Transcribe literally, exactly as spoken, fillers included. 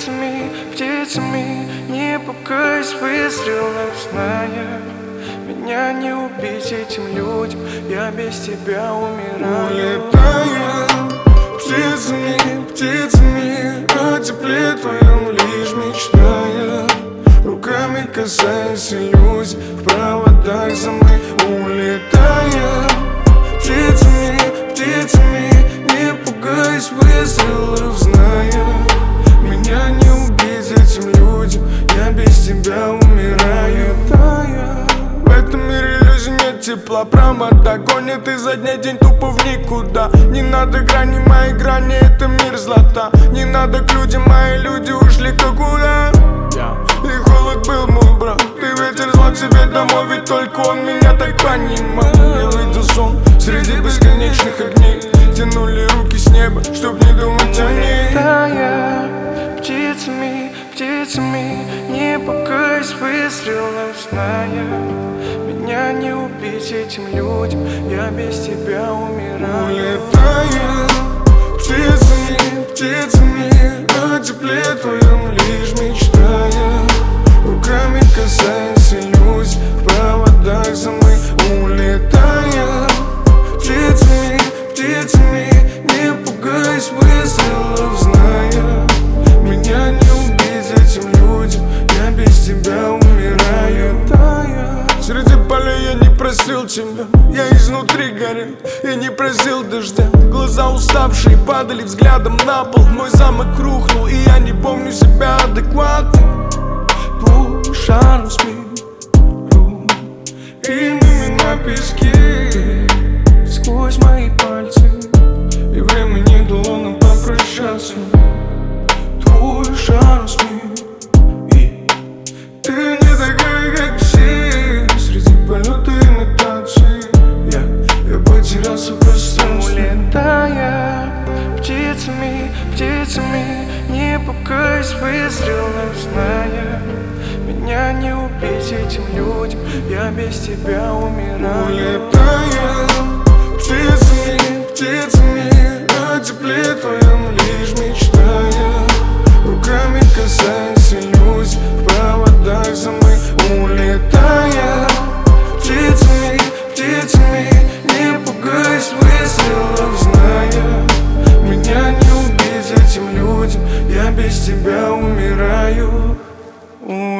птицами, птицами. Не пугаясь выстрелов, зная, меня не убить этим людям, я без тебя умираю. Улетая птицами, птицами, о тепле твоем лишь мечтая, руками касаясь иллюзий в проводах замы. Улетая птицами, птицами, не пугаясь выстрелов, зная, меня не убить этим людям, я без тебя умираю. В этом мире иллюзий нет тепла, провода гонят изо дня день тупо в никуда. Не надо грани, мои грани, это мир злата. Не надо к людям, мои люди ушли-ка куда? И холод был мой брат, ты ветер зла к себе домой, ведь только он меня так понимал. Я видел сон среди бесконечных огней, тянули руки с неба, чтоб не думать о ней. Улетая птицами, птицами, не пугаясь выстрелов, зная, меня не убить этим людям, я без тебя умираю. Улетая птицами, птицами, о тепле твоем лишь мечтая, руками касаясь иллюзий в проводах замы. Улетая птицами, птицами, не пугаясь выстрелов, зная, меня не убить этим людям, я без тебя умираю. Среди полей я не просил тебя, я изнутри горел, я не просил дождя. Глаза уставшие падали взглядом на пол, мой замок рухнул, и я не помню себя адекватным. Push on me, имя на песке сквозь мои пальцы, и время не дало нам попрощаться. Твой шанс мне, и ты не такая, как все. Среди полета имитации я, я потерялся в пространстве. Улетая птицами, птицами, не пугаясь выстрелов, зная, меня не убить этим людям, я без тебя умираю. Улетая птицами, птицами, о тепле твоем лишь мечтая, руками касаясь иллюзий в проводах замы. Улетая птицами, птицами, не пугаясь выстрелов, зная, меня не убить этим людям, я без тебя умираю.